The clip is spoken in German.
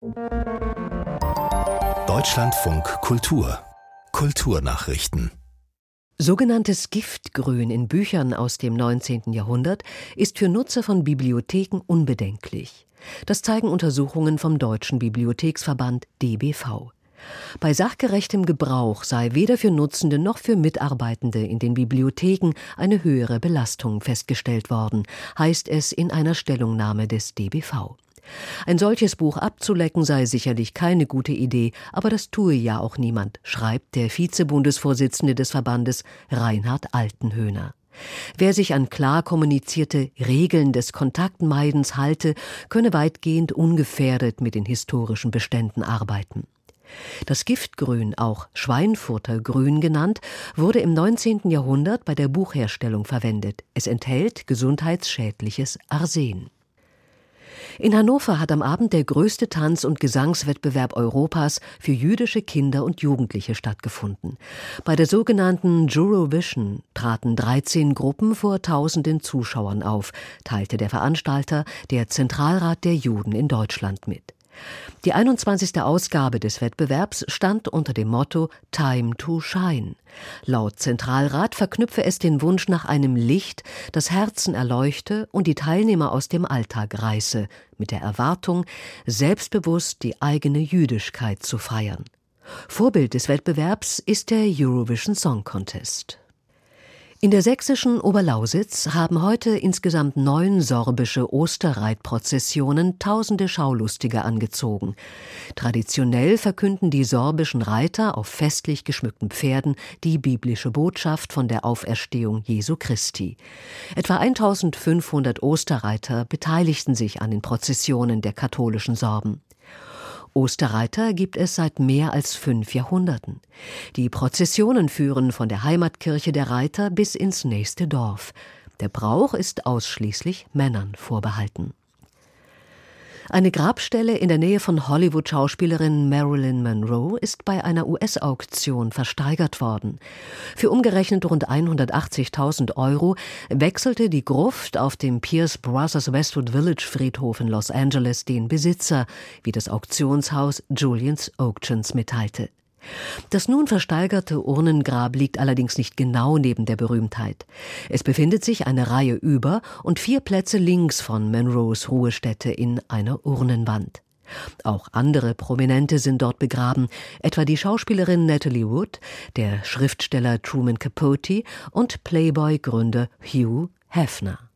Deutschlandfunk Kultur. Kulturnachrichten. Sogenanntes Giftgrün in Büchern aus dem 19. Jahrhundert ist für Nutzer von Bibliotheken unbedenklich. Das zeigen Untersuchungen vom Deutschen Bibliotheksverband DBV. Bei sachgerechtem Gebrauch sei weder für Nutzende noch für Mitarbeitende in den Bibliotheken eine höhere Belastung festgestellt worden, heißt es in einer Stellungnahme des DBV. Ein solches Buch abzulecken sei sicherlich keine gute Idee, aber das tue ja auch niemand, schreibt der Vizebundesvorsitzende des Verbandes Reinhard Altenhöhner. Wer sich an klar kommunizierte Regeln des Kontaktmeidens halte, könne weitgehend ungefährdet mit den historischen Beständen arbeiten. Das Giftgrün, auch Schweinfurter Grün genannt, wurde im 19. Jahrhundert bei der Buchherstellung verwendet. Es enthält gesundheitsschädliches Arsen. In Hannover hat am Abend der größte Tanz- und Gesangswettbewerb Europas für jüdische Kinder und Jugendliche stattgefunden. Bei der sogenannten Eurovision traten 13 Gruppen vor tausenden Zuschauern auf, teilte der Veranstalter, der Zentralrat der Juden in Deutschland, mit. Die 21. Ausgabe des Wettbewerbs stand unter dem Motto Time to Shine. Laut Zentralrat verknüpfe es den Wunsch nach einem Licht, das Herzen erleuchte und die Teilnehmer aus dem Alltag reiße, mit der Erwartung, selbstbewusst die eigene Jüdischkeit zu feiern. Vorbild des Wettbewerbs ist der Eurovision Song Contest. In der sächsischen Oberlausitz haben heute insgesamt 9 sorbische Osterreitprozessionen tausende Schaulustige angezogen. Traditionell verkünden die sorbischen Reiter auf festlich geschmückten Pferden die biblische Botschaft von der Auferstehung Jesu Christi. Etwa 1500 Osterreiter beteiligten sich an den Prozessionen der katholischen Sorben. Osterreiter gibt es seit mehr als 5 Jahrhunderten. Die Prozessionen führen von der Heimatkirche der Reiter bis ins nächste Dorf. Der Brauch ist ausschließlich Männern vorbehalten. Eine Grabstelle in der Nähe von Hollywood-Schauspielerin Marilyn Monroe ist bei einer US-Auktion versteigert worden. Für umgerechnet rund 180.000 € wechselte die Gruft auf dem Pierce Brothers Westwood Village Friedhof in Los Angeles den Besitzer, wie das Auktionshaus Julien's Auctions mitteilte. Das nun versteigerte Urnengrab liegt allerdings nicht genau neben der Berühmtheit. Es befindet sich eine Reihe über und 4 Plätze links von Monroes Ruhestätte in einer Urnenwand. Auch andere Prominente sind dort begraben, etwa die Schauspielerin Natalie Wood, der Schriftsteller Truman Capote und Playboy-Gründer Hugh Hefner.